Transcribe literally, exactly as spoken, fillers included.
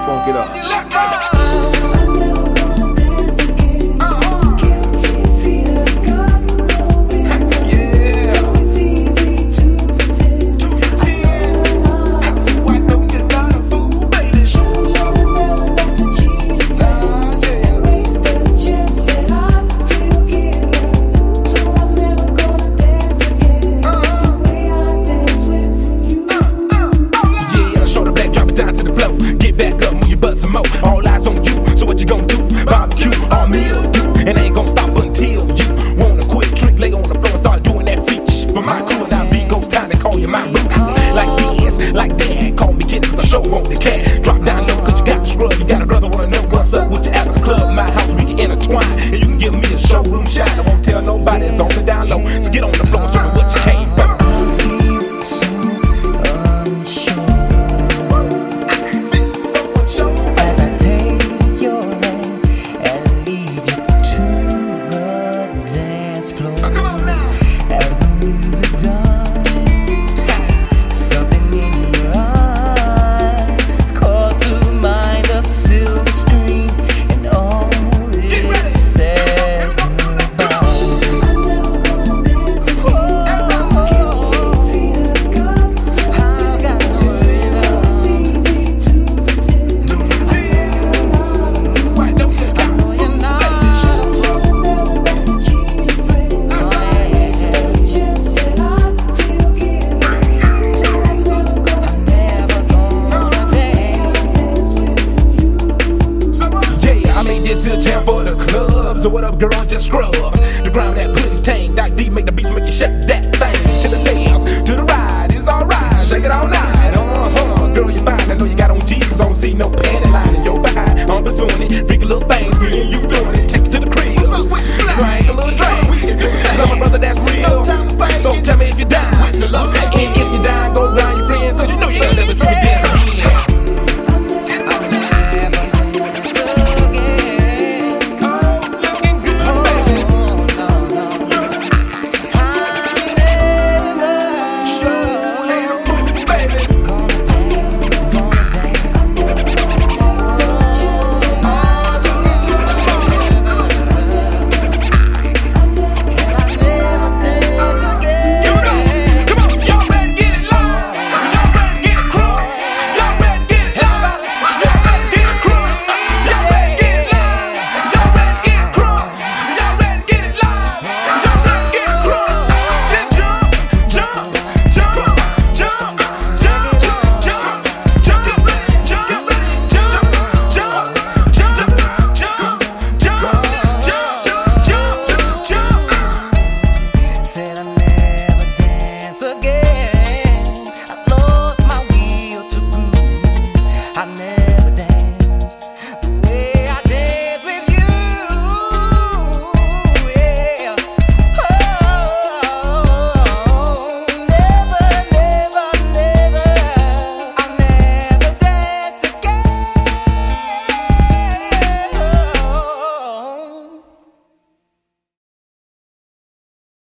funk it up. Let's go! All eyes on you, so what you gon' do? Barbecue, all meal do, and I ain't gon' stop until you want a quick trick, lay on the floor and start doing that freak shit. For my crew and I be ghost time to call you my boo. Like this, like that, call me kid, cause I show on the cat. Drop down low, cause you got the scrub, you got a brother wanna know what's up with you after the club. My house, we can intertwine, and you can give me a showroom shine. I won't tell nobody, it's on the down low, so get on the floor and show me what you came from. So what up, girl, just scrub.